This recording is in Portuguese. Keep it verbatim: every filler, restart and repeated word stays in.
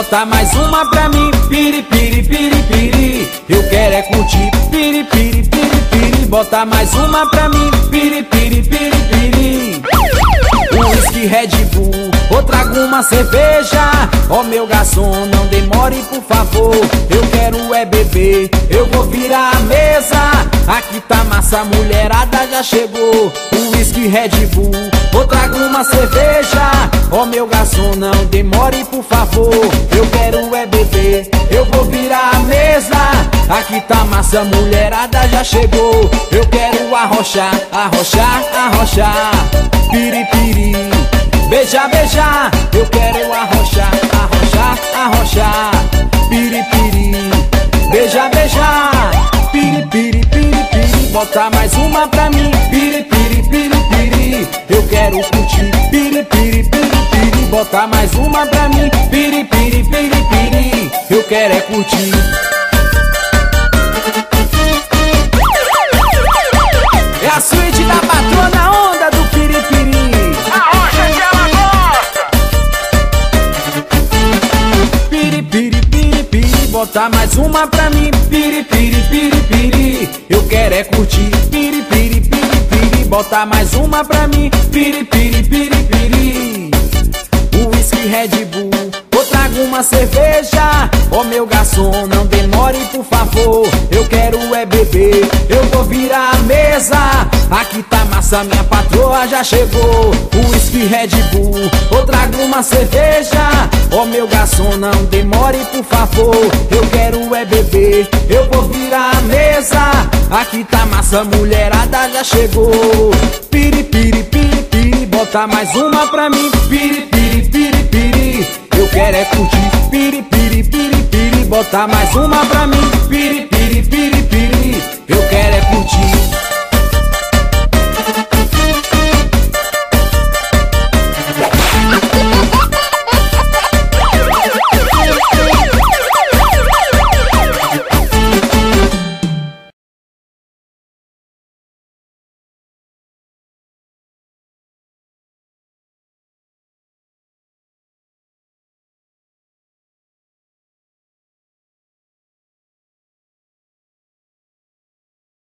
bota mais uma pra mim. Piri, piri, piri, piri, eu quero é curtir. Piri, piri, piri, piri, bota mais uma pra mim. Piri, piri, piri, piri. Whisky, Red Bull, ou trago uma cerveja. Ó oh, meu garçom, não demore por favor. Eu quero é beber, eu vou virar a mesa. Aqui tá massa, mulherada já chegou. Whisky, Red Bull, ou trago uma cerveja. Ó oh, meu garçom, não demore por favor. Eu quero é beber, eu vou virar a mesa. Aqui tá massa, mulherada já chegou. Eu quero arrochar, arrochar, arrochar. Piripiri, beija, beija, eu quero arrochar, arrochar, arrochar. Piripiri, beija, beija. Piripiri, piripiri, bota mais uma pra mim. Piripiri, piripiri, eu quero curtir. Piripiri, piripiri, bota mais uma pra mim. Piripiri, piripiri, eu quero é curtir. É a suíte da patroa na onda do piripiri. Arrocha que ela gosta. Piripiri, piripiri, bota mais uma pra mim. Piripiri, piripiri, eu quero é curtir. Piripiri, piripiri, bota mais uma pra mim. Piripiri, piripiri. Whisky, Red Bull, ou trago uma cerveja. Ó oh, meu garçom, não demore por favor. Eu quero é beber, eu vou virar a mesa. Aqui tá massa, minha patroa já chegou. Whisky, Red Bull, ou trago uma cerveja. Ó oh, meu garçom, não demore por favor. Eu quero é beber, eu vou virar a mesa. Aqui tá massa, mulherada já chegou. Piri, piri, piri, piri, bota mais uma pra mim. Piri, piri, piri, piri, eu quero é curtir. Piri, piri, piri, piri, bota mais uma pra mim. Piri, piri, piri, piri, eu quero é curtir.